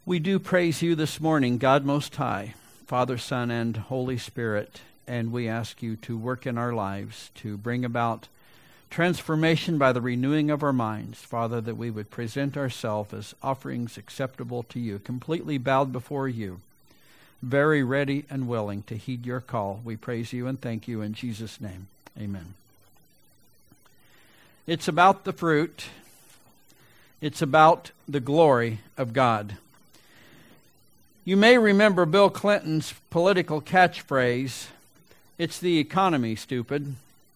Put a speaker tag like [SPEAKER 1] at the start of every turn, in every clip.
[SPEAKER 1] We do praise you this morning, God Most High, Father, Son, and Holy Spirit, and we ask you to work in our lives to bring about transformation by the renewing of our minds, Father, that we would present ourselves as offerings acceptable to you, completely bowed before you, very ready and willing to heed your call. We praise you and thank you in Jesus' name. Amen. It's about the fruit. It's about the glory of God. You may remember Bill Clinton's political catchphrase, "It's the economy, stupid."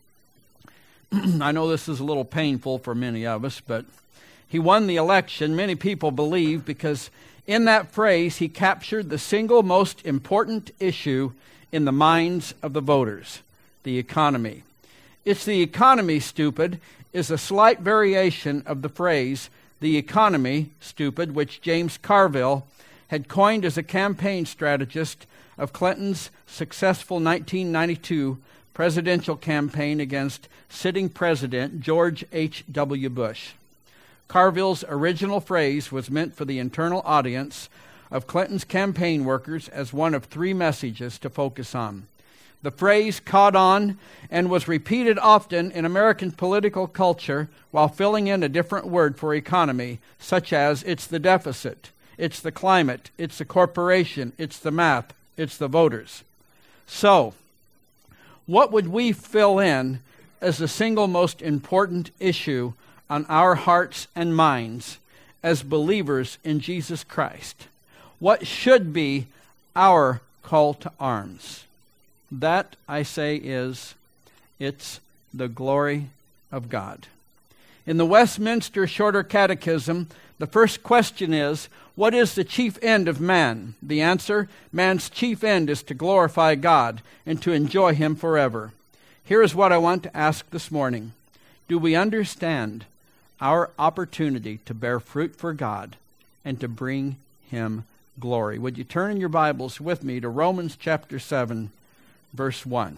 [SPEAKER 1] I know this is a little painful for many of us, but he won the election, many people believe, because in that phrase he captured the single most important issue in the minds of the voters, the economy. "It's the economy, stupid," is a slight variation of the phrase, "the economy, stupid," which James Carville had coined as a campaign strategist of Clinton's successful 1992 presidential campaign against sitting President George H.W. Bush. Carville's original phrase was meant for the internal audience of Clinton's campaign workers as one of three messages to focus on. The phrase caught on and was repeated often in American political culture while filling in a different word for economy, such as "it's the deficit," "it's the climate," "it's the corporation," "it's the math," "it's the voters." So, what would we fill in as the single most important issue on our hearts and minds as believers in Jesus Christ? What should be our call to arms? That, I say, it's the glory of God. In the Westminster Shorter Catechism, the first question is, what is the chief end of man? The answer, man's chief end is to glorify God and to enjoy Him forever. Here is what I want to ask this morning. Do we understand our opportunity to bear fruit for God and to bring Him glory? Would you turn in your Bibles with me to Romans chapter 7, verse 1.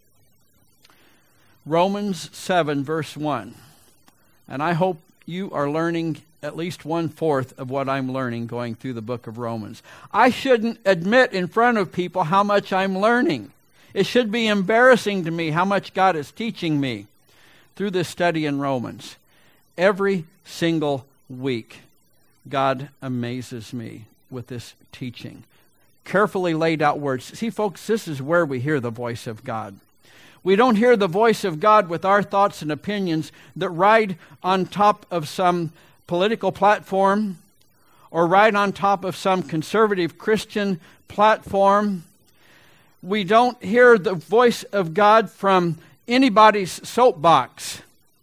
[SPEAKER 1] Romans 7, verse 1. And I hope you are learning at least 1/4 of what I'm learning going through the book of Romans. I shouldn't admit in front of people how much I'm learning. It should be embarrassing to me how much God is teaching me through this study in Romans. Every single week, God amazes me with this teaching. Carefully laid out words. See, folks, this is where we hear the voice of God. We don't hear the voice of God with our thoughts and opinions that ride on top of some political platform or ride on top of some conservative Christian platform. We don't hear the voice of God from anybody's soapbox.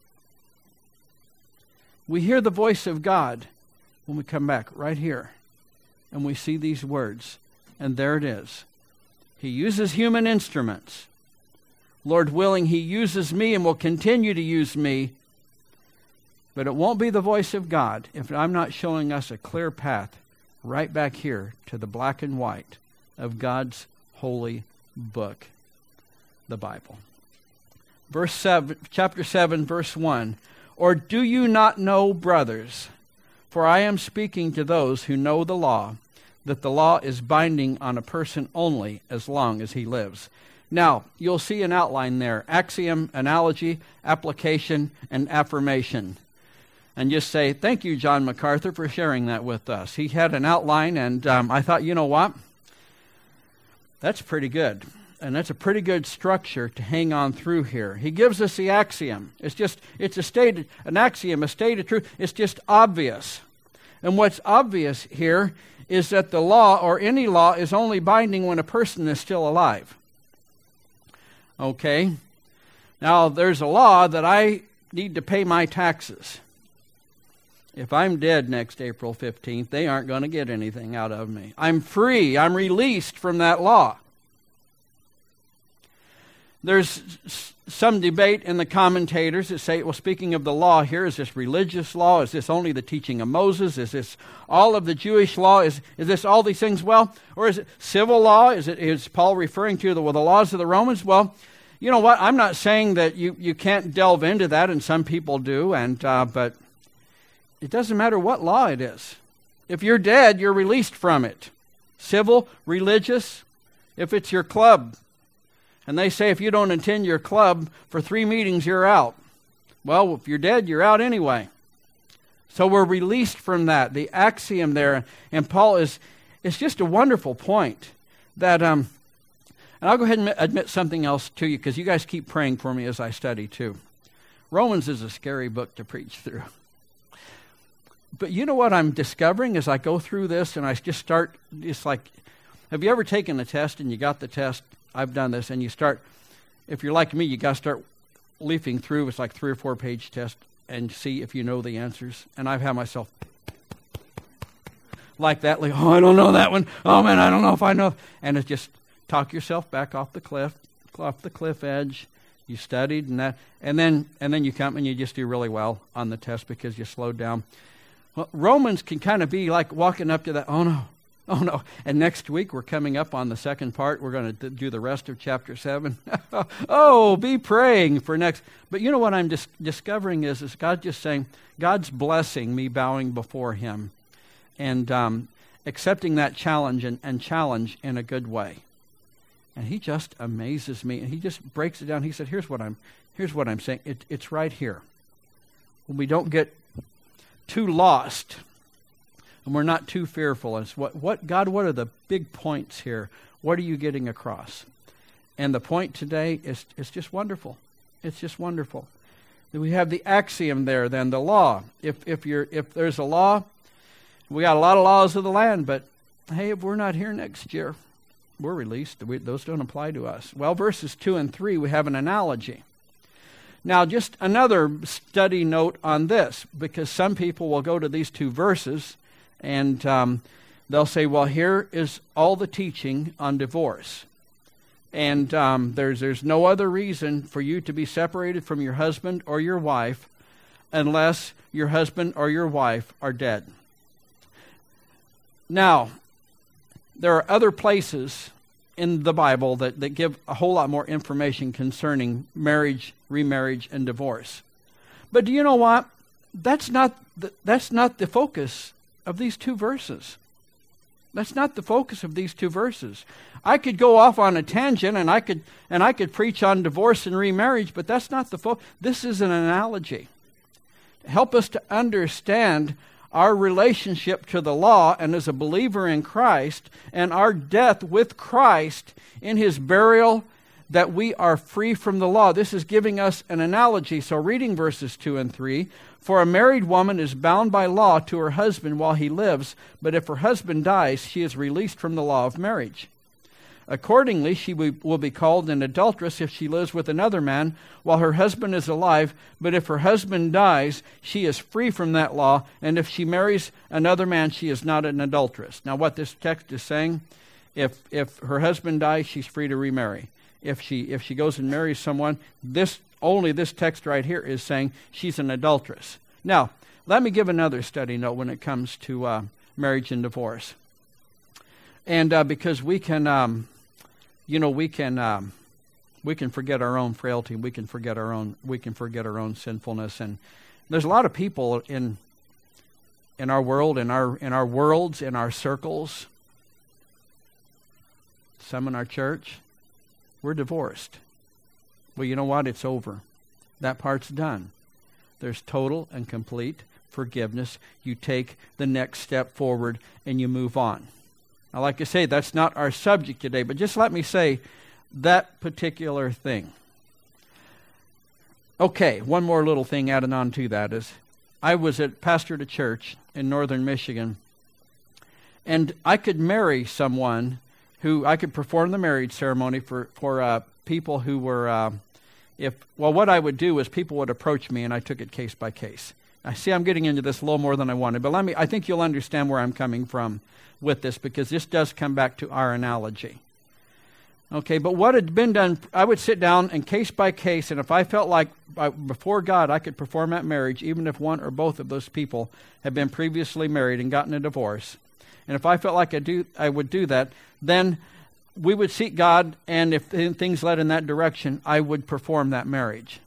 [SPEAKER 1] We hear the voice of God when we come back right here and we see these words. And there it is. He uses human instruments. Lord willing, He uses me and will continue to use me. But it won't be the voice of God if I'm not showing us a clear path right back here to the black and white of God's holy book, the Bible. Chapter 7, verse 1. Or do you not know, brothers, for I am speaking to those who know the law, that the law is binding on a person only as long as he lives. Now, you'll see an outline there. Axiom, analogy, application, and affirmation. And just say, thank you, John MacArthur, for sharing that with us. He had an outline, and I thought, you know what? That's pretty good. And that's a pretty good structure to hang on through here. He gives us the axiom. An axiom, a state of truth. It's just obvious. And what's obvious here is that the law, or any law, is only binding when a person is still alive. Okay? Now, there's a law that I need to pay my taxes. If I'm dead next April 15th, they aren't going to get anything out of me. I'm free. I'm released from that law. There's some debate in the commentators that say, well, speaking of the law here, is this religious law? Is this only the teaching of Moses? Is this all of the Jewish law? Is this all these things? Well, or is it civil law? Is Paul referring to the laws of the Romans? Well, you know what? I'm not saying that you can't delve into that, and some people do, but it doesn't matter what law it is. If you're dead, you're released from it. Civil, religious, if it's your club. And they say if you don't attend your club for 3 meetings, you're out. Well, if you're dead, you're out anyway. So we're released from that. The axiom there, and Paul it's just a wonderful point that, and I'll go ahead and admit something else to you, because you guys keep praying for me as I study too. Romans is a scary book to preach through. But you know what I'm discovering as I go through this and I just start, it's like, have you ever taken a test and you got the test? I've done this, and you start, if you're like me, you got to start leafing through. It's like 3 or 4 page test and see if you know the answers. And I've had myself like that, like, oh, I don't know that one. Oh man, I don't know if I know. And it's just talk yourself back off the cliff edge. You studied and that, and then you come and you just do really well on the test because you slowed down. Well, Romans can kind of be like walking up to that, oh no. And next week we're coming up on the second part. We're going to do the rest of chapter 7. Oh, be praying for next. But you know what I'm discovering is God just saying, God's blessing me bowing before him and accepting that challenge and challenge in a good way. And he just amazes me. And he just breaks it down. He said, here's what I'm saying. It's right here. When we don't get too lost and we're not too fearful. And it's what God, what are the big points here? What are you getting across? And the point today is just wonderful. It's just wonderful. We have the axiom there, then the law. If there's a law, we got a lot of laws of the land, but hey, if we're not here next year, we're released. Those don't apply to us. Well, verses 2 and 3, we have an analogy. Now, just another study note on this, because some people will go to these 2 verses and they'll say, well, here is all the teaching on divorce. And there's no other reason for you to be separated from your husband or your wife unless your husband or your wife are dead. Now, there are other places in the Bible that give a whole lot more information concerning marriage, remarriage, and divorce. But do you know what? That's not the focus of these 2 verses. That's not the focus of these 2 verses. I could go off on a tangent and I could preach on divorce and remarriage, but that's not the focus. This is an analogy. Help us to understand our relationship to the law and as a believer in Christ and our death with Christ in his burial, that we are free from the law. This is giving us an analogy. So reading verses 2 and 3, for a married woman is bound by law to her husband while he lives, but if her husband dies, she is released from the law of marriage. Accordingly, she will be called an adulteress if she lives with another man while her husband is alive. But if her husband dies, she is free from that law. And if she marries another man, she is not an adulteress. Now, what this text is saying, if her husband dies, she's free to remarry. If she goes and marries someone, this text right here is saying she's an adulteress. Now, let me give another study note when it comes to marriage and divorce. And because we can forget our own frailty. We can forget our own sinfulness. And there's a lot of people in our world, in our worlds, in our circles. Some in our church, we're divorced. Well, you know what? It's over. That part's done. There's total and complete forgiveness. You take the next step forward and you move on. Now, like I say, that's not our subject today, but just let me say that particular thing. Okay, one more little thing added on to that is I was pastored a church in northern Michigan, and I could marry someone who I could perform the marriage ceremony for people who were, what I would do is people would approach me and I took it case by case. I see I'm getting into this a little more than I wanted, but I think you'll understand where I'm coming from with this, because this does come back to our analogy. Okay, but what had been done, I would sit down and case by case, and if I felt like before God I could perform that marriage, even if one or both of those people had been previously married and gotten a divorce, and if I felt like I would do that, then we would seek God, and if things led in that direction, I would perform that marriage.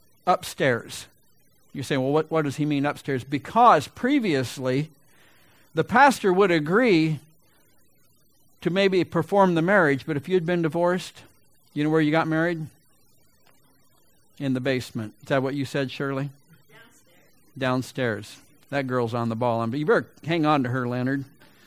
[SPEAKER 1] Upstairs. You say, well, what does he mean upstairs? Because previously, the pastor would agree to maybe perform the marriage, but if you'd been divorced, you know where you got married? In the basement. Is that what you said, Shirley? Downstairs. That girl's on the ball. You better hang on to her, Leonard.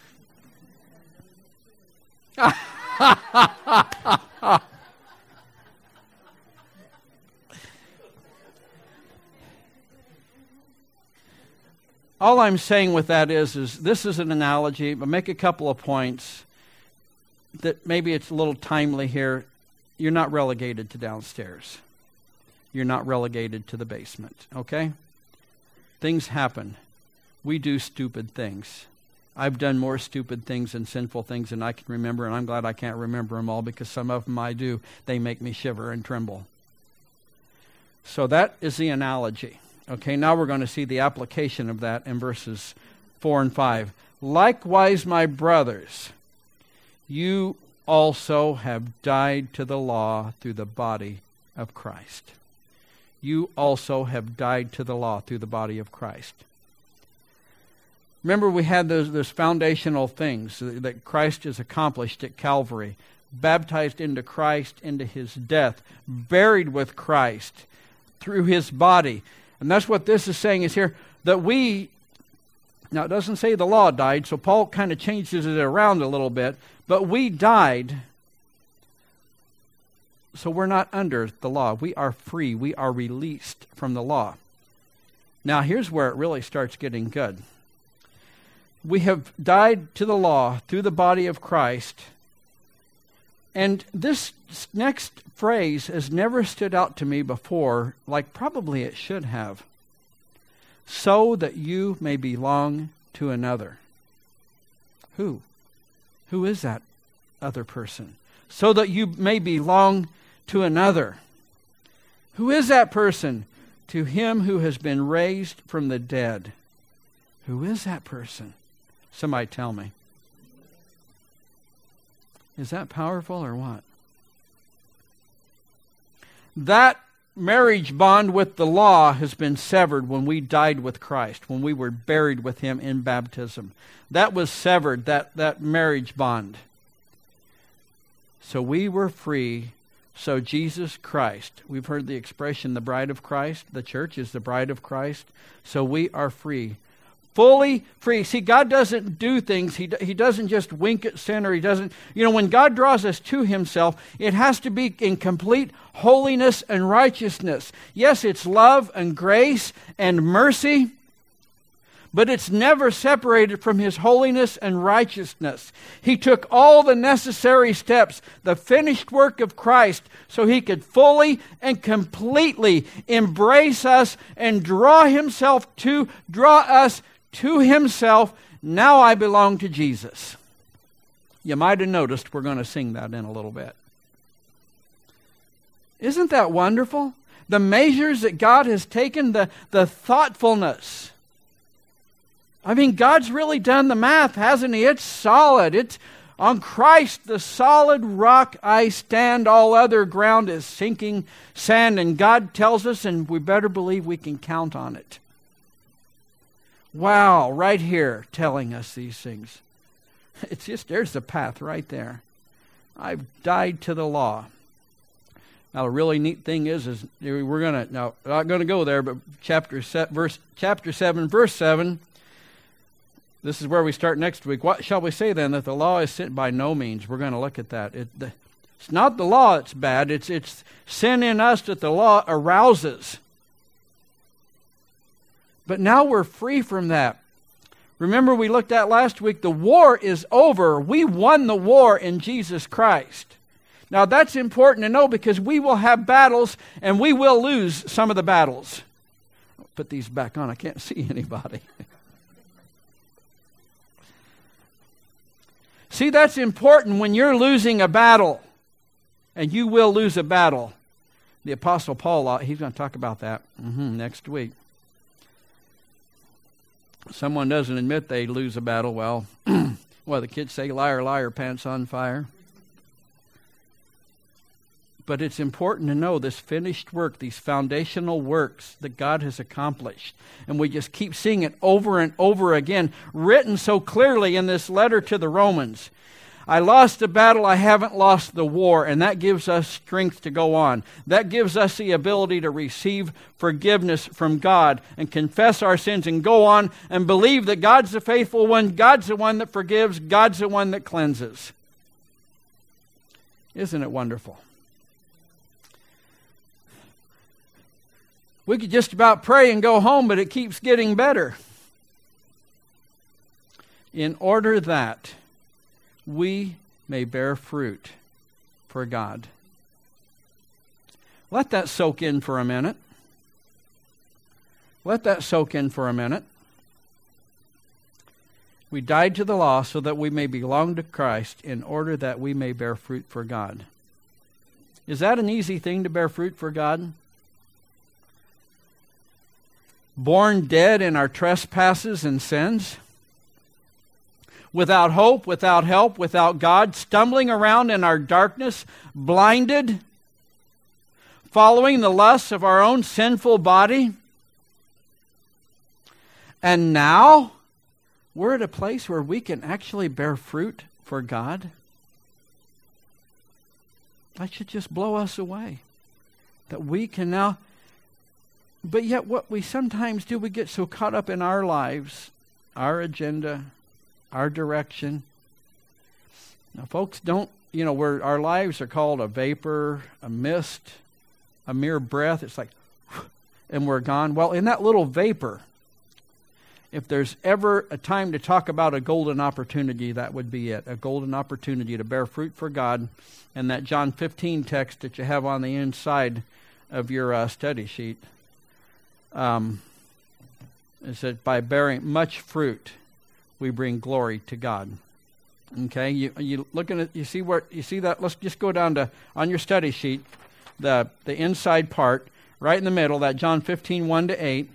[SPEAKER 1] All I'm saying with that is this is an analogy, but make a couple of points that maybe it's a little timely here. You're not relegated to downstairs. You're not relegated to the basement, okay? Things happen. We do stupid things. I've done more stupid things and sinful things than I can remember, and I'm glad I can't remember them all because some of them I do. They make me shiver and tremble. So that is the analogy. Okay, now we're going to see the application of that in verses 4 and 5. Likewise, my brothers, you also have died to the law through the body of Christ. You also have died to the law through the body of Christ. Remember, we had those foundational things that Christ has accomplished at Calvary. Baptized into Christ, into his death. Buried with Christ through his body. And that's what this is saying is here, that we, now it doesn't say the law died, so Paul kind of changes it around a little bit, but we died, so we're not under the law. We are free. We are released from the law. Now here's where it really starts getting good. We have died to the law through the body of Christ, and this next phrase has never stood out to me before, like probably it should have. So that you may belong to another. Who? Who is that other person? So that you may belong to another. Who is that person? To him who has been raised from the dead. Who is that person? Somebody tell me. Is that powerful or what? That marriage bond with the law has been severed when we died with Christ, when we were buried with him in baptism. That was severed, that marriage bond. So we were free. So Jesus Christ, we've heard the expression, the bride of Christ. The church is the bride of Christ. So we are free. Fully free. See, God doesn't do things. He doesn't just wink at sin, or he doesn't. When God draws us to himself, it has to be in complete holiness and righteousness. Yes, it's love and grace and mercy, but it's never separated from his holiness and righteousness. He took all the necessary steps, the finished work of Christ, so he could fully and completely embrace us and draw us to himself. Now I belong to Jesus. You might have noticed we're going to sing that in a little bit. Isn't that wonderful? The measures that God has taken, the thoughtfulness. I mean, God's really done the math, hasn't he? It's solid. It's on Christ, the solid rock I stand. All other ground is sinking sand. And God tells us, and we better believe we can count on it. Wow, right here telling us these things. It's just, there's the path right there. I've died to the law. Now, the really neat thing is we're going to, now, I'm not going to go there, but chapter 7, verse 7, this is where we start next week. What shall we say then? That the law is sin? By no means. We're going to look at that. It's not the law that's bad. It's sin in us that the law arouses. But now we're free from that. Remember, we looked at last week, the war is over. We won the war in Jesus Christ. Now that's important to know, because we will have battles and we will lose some of the battles. I'll put these back on. I can't see anybody. See, that's important when you're losing a battle. And you will lose a battle. The Apostle Paul, he's going to talk about that next week. Someone doesn't admit they lose a battle, well, the kids say, liar, liar, pants on fire. But it's important to know this finished work, these foundational works that God has accomplished. And we just keep seeing it over and over again, written so clearly in this letter to the Romans. I lost the battle, I haven't lost the war, and that gives us strength to go on. That gives us the ability to receive forgiveness from God and confess our sins and go on and believe that God's the faithful one, God's the one that forgives, God's the one that cleanses. Isn't it wonderful? We could just about pray and go home, but it keeps getting better. In order that we may bear fruit for God. Let that soak in for a minute. Let that soak in for a minute. We died to the law so that we may belong to Christ in order that we may bear fruit for God. Is that an easy thing to bear fruit for God? Born dead in our trespasses and sins? Without hope, without help, without God, stumbling around in our darkness, blinded, following the lusts of our own sinful body. And now, we're at a place where we can actually bear fruit for God. That should just blow us away. That we can now... But yet what we sometimes do, we get so caught up in our lives, our agenda, our direction. Now, folks, our lives are called a vapor, a mist, a mere breath. It's like, and we're gone. Well, in that little vapor, if there's ever a time to talk about a golden opportunity, that would be it. A golden opportunity to bear fruit for God. And that John 15 text that you have on the inside of your study sheet, it said, by bearing much fruit, we bring glory to God. Okay, you looking at, you see that? Let's just go down to, on your study sheet, the inside part, right in the middle, that John 15, 1-8.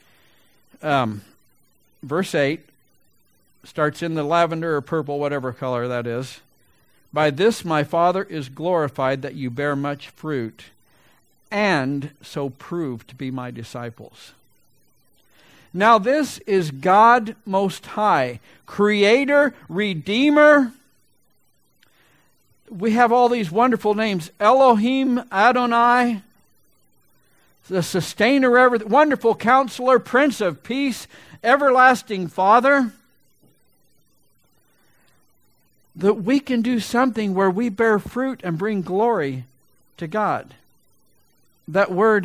[SPEAKER 1] Verse 8 starts in the lavender or purple, whatever color that is. By this my Father is glorified, that you bear much fruit, and so prove to be my disciples. Now this is God Most High, Creator, Redeemer. We have all these wonderful names. Elohim, Adonai, the Sustainer, everything, Wonderful Counselor, Prince of Peace, Everlasting Father. That we can do something where we bear fruit and bring glory to God. That word...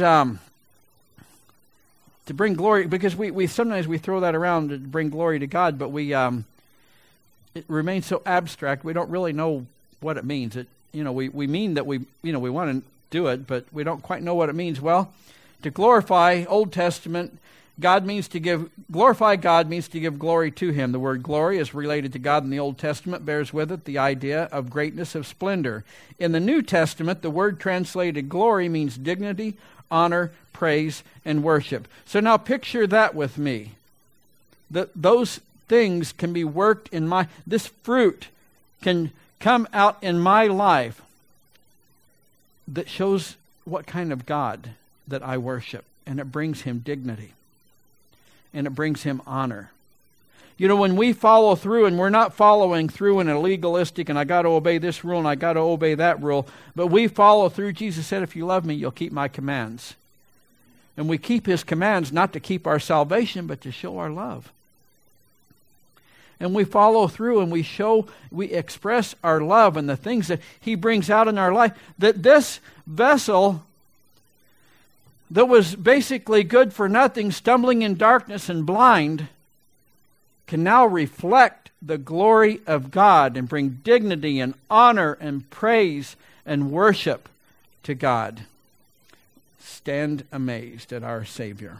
[SPEAKER 1] to bring glory, because we sometimes we throw that around to bring glory to God, but it remains so abstract. We don't really know what it means. We mean that we want to do it, but we don't quite know what it means. Well, to glorify, Old Testament, glorify God means to give glory to Him. The word glory is related to God in the Old Testament, bears with it the idea of greatness, of splendor. In the New Testament, the word translated glory means dignity, honor, praise, and worship. So now picture that with me. That those things can be worked in this fruit can come out in my life that shows what kind of God that I worship. And it brings Him dignity. And it brings Him honor. When we follow through, and we're not following through in a legalistic, and I got to obey this rule and I got to obey that rule, but we follow through. Jesus said, if you love me, you'll keep my commands. And we keep His commands not to keep our salvation, but to show our love. And we follow through and we express our love and the things that He brings out in our life. That this vessel that was basically good for nothing, stumbling in darkness and blind, can now reflect the glory of God and bring dignity and honor and praise and worship to God. Stand amazed at our Savior.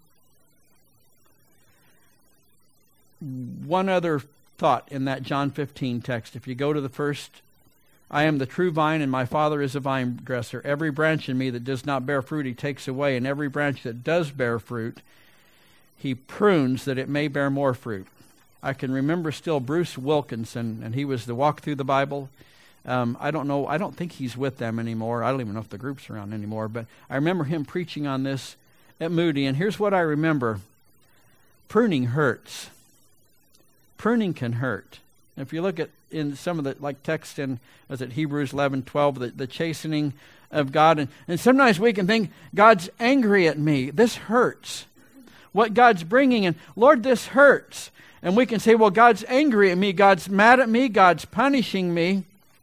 [SPEAKER 1] One other thought in that John 15 text. If you go to the first, I am the true vine, and my Father is a vine dresser. Every branch in me that does not bear fruit, He takes away, and every branch that does bear fruit, He prunes that it may bear more fruit. I can remember still Bruce Wilkinson, and he was the Walk Through the Bible I don't know. I don't think he's with them anymore. I don't even know if the group's around anymore. But I remember him preaching on this at Moody. And here's what I remember. Pruning hurts. Pruning can hurt. If you look at in some of the text in, was it Hebrews 11:12, the chastening of God. And sometimes we can think, God's angry at me. This hurts. What God's bringing in, Lord, this hurts. And we can say, well, God's angry at me. God's mad at me. God's punishing me.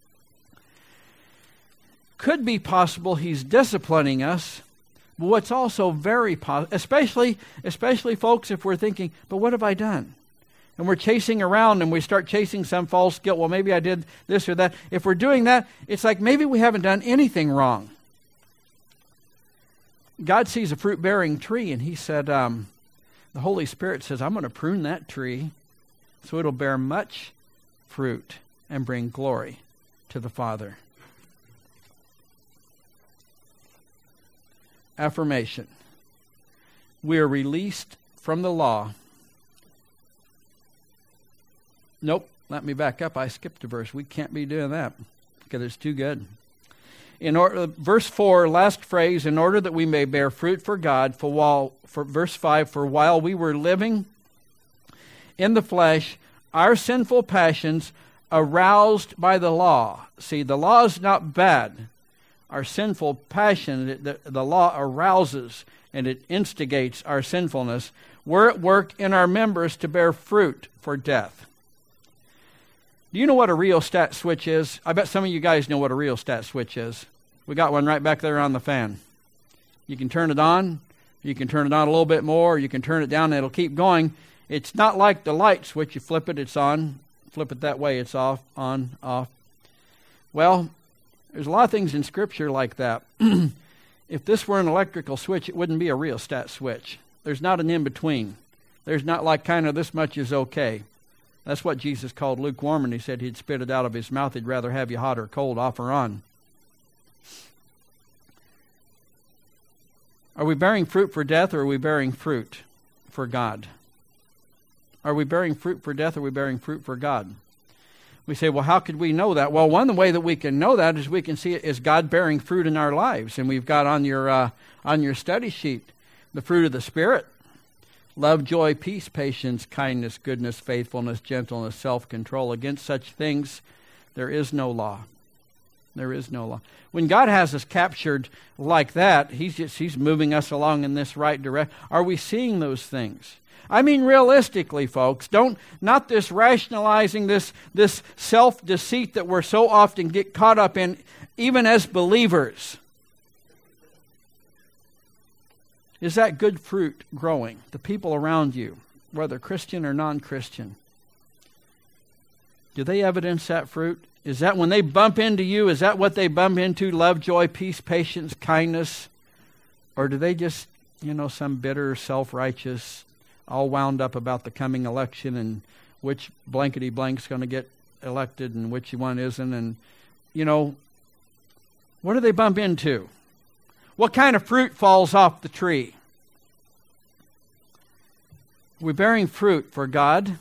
[SPEAKER 1] Could be possible he's disciplining us. But what's also very possible, especially folks, if we're thinking, but what have I done? And we're chasing around and we start chasing some false guilt. Well, maybe I did this or that. If we're doing that, it's like maybe we haven't done anything wrong. God sees a fruit-bearing tree and he said, the Holy Spirit says, I'm going to prune that tree so it'll bear much fruit and bring glory to the Father. Affirmation. We are released from the law. Nope, let me back up. I skipped a verse. We can't be doing that because it's too good. Verse 4, last phrase, in order that we may bear fruit for God, for verse 5, for while we were living in the flesh, our sinful passions aroused by the law. See, the law is not bad. Our sinful passion, the law arouses and it instigates our sinfulness. We're at work in our members to bear fruit for death. Do you know what a rheostat switch is? I bet some of you guys know what a rheostat switch is. We got one right back there on the fan. You can turn it on. You can turn it on a little bit more. You can turn it down and it'll keep going. It's not like the light switch. You flip it, it's on. Flip it that way, it's off, on, off. Well, there's a lot of things in Scripture like that. If this were an electrical switch, it wouldn't be a rheostat switch. There's not an in-between. There's not like kind of this much is okay. That's what Jesus called lukewarm, and he said he'd spit it out of his mouth. He'd rather have you hot or cold, off or on. Are we bearing fruit for death, or are we bearing fruit for God? Are we bearing fruit for death, or are we bearing fruit for God? We say, well, how could we know that? Well, one way that we can know that is we can see it is God bearing fruit in our lives. And we've got on your study sheet the fruit of the Spirit. Love, joy, peace, patience, kindness, goodness, faithfulness, gentleness, self-control. Against such things, there is no law. There is no law. When God has us captured like that, He's moving us along in this right direction. Are we seeing those things? I mean, realistically, folks, not this rationalizing, this self-deceit that we're so often get caught up in, even as believers. Is that good fruit growing? The people around you, whether Christian or non-Christian, do they evidence that fruit? Is that when they bump into you, is that what they bump into? Love, joy, peace, patience, kindness? Or do they just, some bitter, self-righteous, all wound up about the coming election and which blankety blank's going to get elected and which one isn't? And, what do they bump into? What kind of fruit falls off the tree? Are we bearing fruit for God?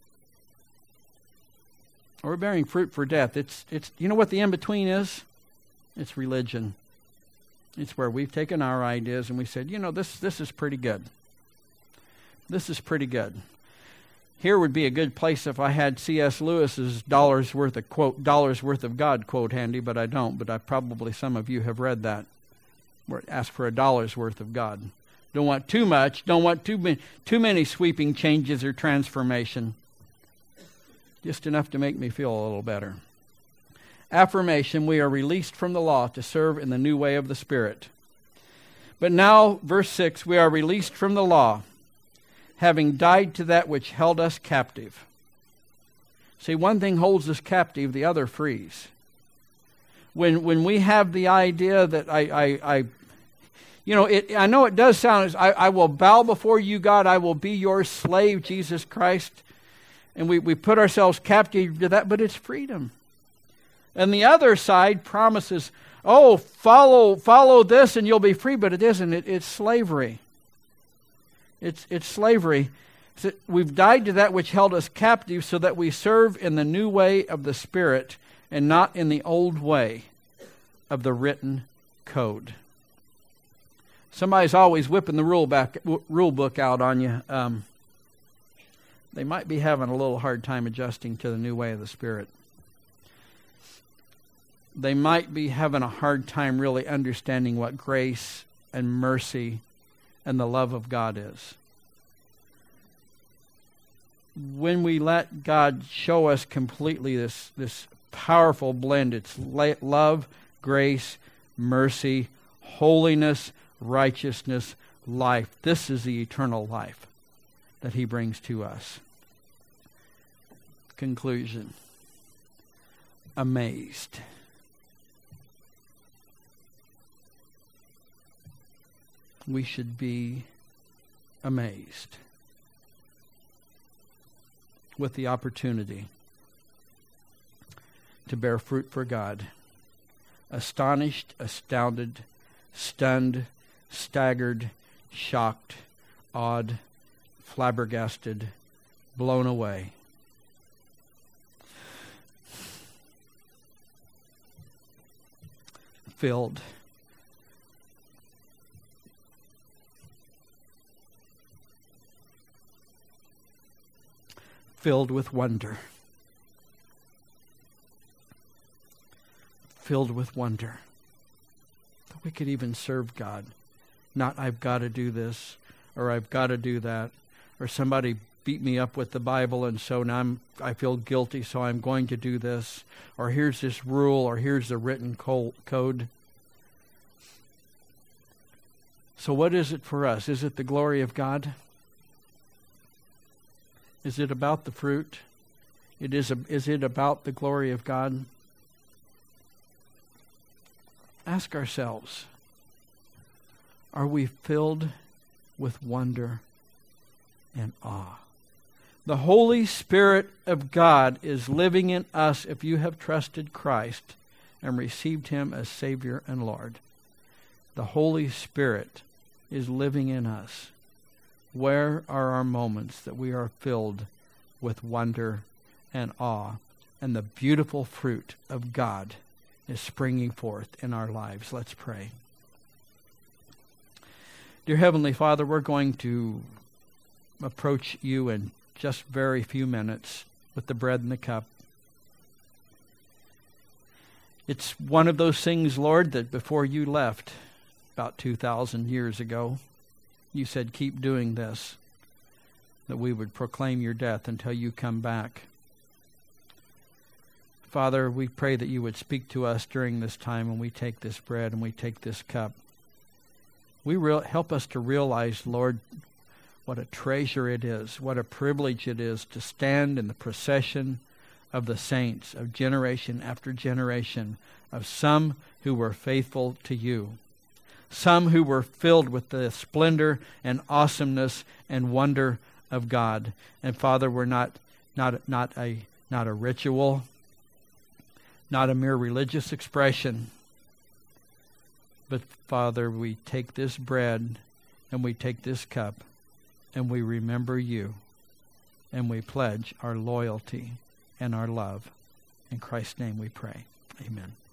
[SPEAKER 1] Or we're bearing fruit for death? It's you know what the in-between is? It's religion. It's where we've taken our ideas and we said, this is pretty good. This is pretty good. Here would be a good place if I had C.S. Lewis's dollars worth of God quote handy, but I don't. But probably some of you have read that. Ask for $1 worth of God. Don't want too much. Don't want too many sweeping changes or transformation. Just enough to make me feel a little better. Affirmation, we are released from the law to serve in the new way of the Spirit. But now, verse 6, we are released from the law, having died to that which held us captive. See, one thing holds us captive, the other frees. When we have the idea that I know it does sound, I will bow before you, God, I will be your slave, Jesus Christ. And we put ourselves captive to that, but it's freedom. And the other side promises, follow this and you'll be free, but it isn't. It's slavery. It's slavery. We've died to that which held us captive so that we serve in the new way of the Spirit and not in the old way of the written code. Somebody's always whipping the rule book out on you. They might be having a little hard time adjusting to the new way of the Spirit. They might be having a hard time really understanding what grace and mercy and the love of God is. When we let God show us completely this powerful blend, it's love, grace, mercy, holiness, righteousness, life. This is the eternal life that He brings to us. Conclusion. Amazed. We should be amazed with the opportunity to bear fruit for God. Astonished, astounded, stunned, staggered, shocked, awed, flabbergasted, blown away. Filled. Filled with wonder. Filled with wonder. That we could even serve God. Not, I've got to do this, or I've got to do that, or somebody beat me up with the Bible, and so now I feel guilty, so I'm going to do this, or here's this rule, or here's the written code. So what is it for us? Is it the glory of God? Is it about the fruit? Is it about the glory of God? Ask ourselves, are we filled with wonder and awe? The Holy Spirit of God is living in us if you have trusted Christ and received Him as Savior and Lord. The Holy Spirit is living in us. Where are our moments that we are filled with wonder and awe, and the beautiful fruit of God is springing forth in our lives? Let's pray. Dear Heavenly Father, we're going to approach you in just very few minutes with the bread and the cup. It's one of those things, Lord, that before you left about 2,000 years ago, you said, keep doing this, that we would proclaim your death until you come back. Father, we pray that you would speak to us during this time when we take this bread and we take this cup. Help us to realize, Lord, what a treasure it is, what a privilege it is to stand in the procession of the saints, of generation after generation, of some who were faithful to you. Some who were filled with the splendor and awesomeness and wonder of God. And Father, we're not a ritual, not a mere religious expression. But Father, we take this bread and we take this cup and we remember you and we pledge our loyalty and our love. In Christ's name we pray. Amen.